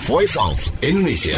Voice of Indonesia.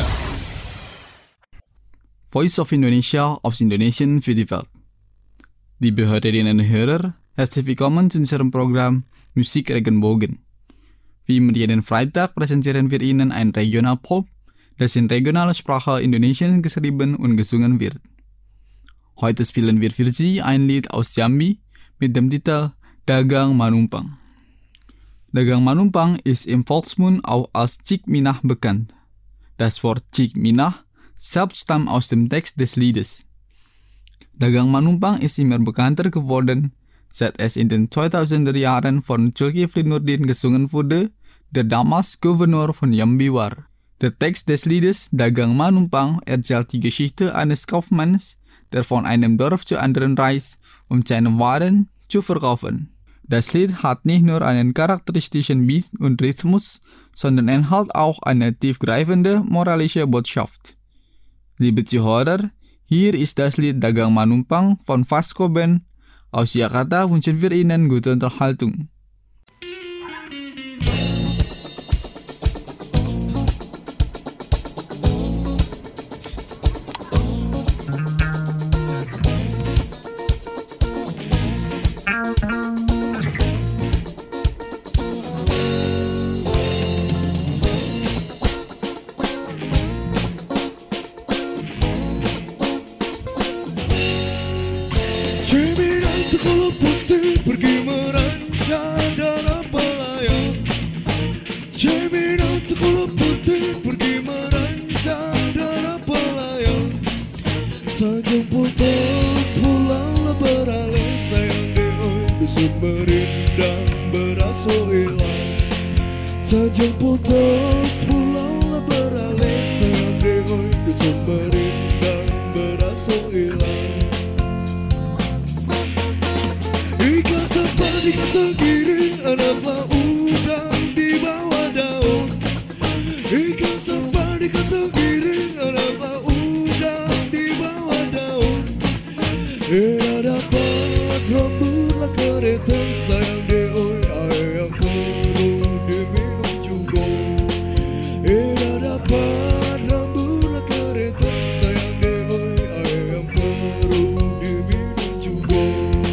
Voice of Indonesia of Indonesian Festival. Die behörden en hörer, herzlich willkommen zu unserem Programm Musik Regenbogen. Wie mit jeden Freitag präsentieren wir Ihnen ein Regionalpop, das in regionaler Sprache Indonesien geschrieben und gesungen wird. Heute spielen wir für Sie ein Lied aus Jambi mit dem Titel Dagang Manumpang. Dagang Manumpang ist im Volksmund auch als Cik Minah bekannt. Das Wort Cik Minah selbst stammt aus dem Text des Liedes. Dagang Manumpang ist immer bekannter geworden, seit es in den 2000er Jahren von Zulkifli Nurdin gesungen wurde, der damals Gouverneur von Jambi war. Der Text des Liedes Dagang Manumpang erzählt die Geschichte eines Kaufmanns, der von einem Dorf zu anderen reist, um seine Waren zu verkaufen. Das Lied hat nicht nur einen charakteristischen Beat und Rhythmus, sondern enthält auch eine tiefgreifende moralische Botschaft. Liebe Zuhörer, hier ist das Lied Dagang Manumpang von Vasco Band. Aus Jakarta wünschen wir Ihnen gute Unterhaltung. Cemilan sekolah putih pergi merancang dalam pelayan. Cemilan sekolah putih pergi merancang dalam pelayan. Tanjung putus pulanglah beralih sayang di Sumberindang beraso hilang. Tanjung putus pulanglah beralih sayang di Sumberindang beraso hilang. Ikan sepadi tergiring, anaklah udang di bawah daun. Ikan sepadi tergiring, anaklah udang di bawah daun. Dapat rambutlah kereta sayang deoi, air yang perlu diminum juga. Dapat rambutlah kereta sayang deoi, air yang perlu diminum juga.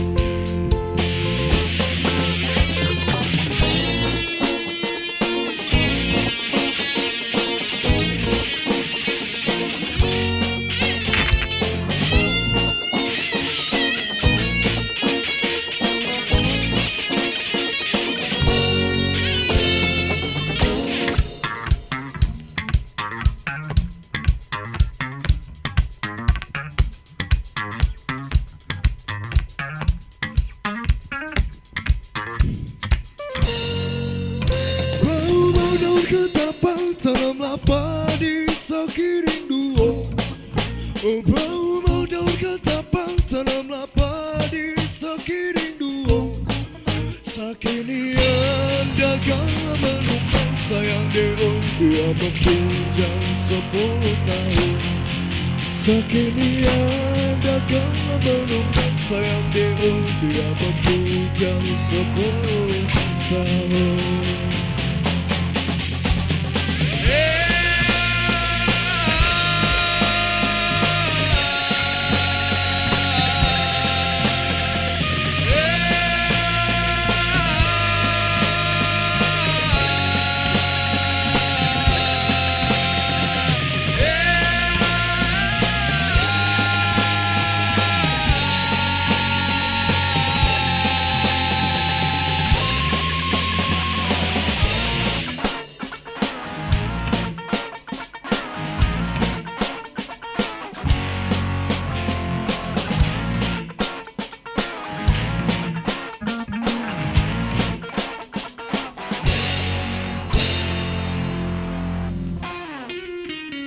Bau-bau daun ketapang, tanamlah padi sakiring duo. Bau-bau daun ketapang, tanamlah padi sakiring duo. Sakinian daganglah menumpang sayang deo, dia membujang 10 tahun. Sakinian daganglah menumpang sayang deo, dia membujang 10 tahun.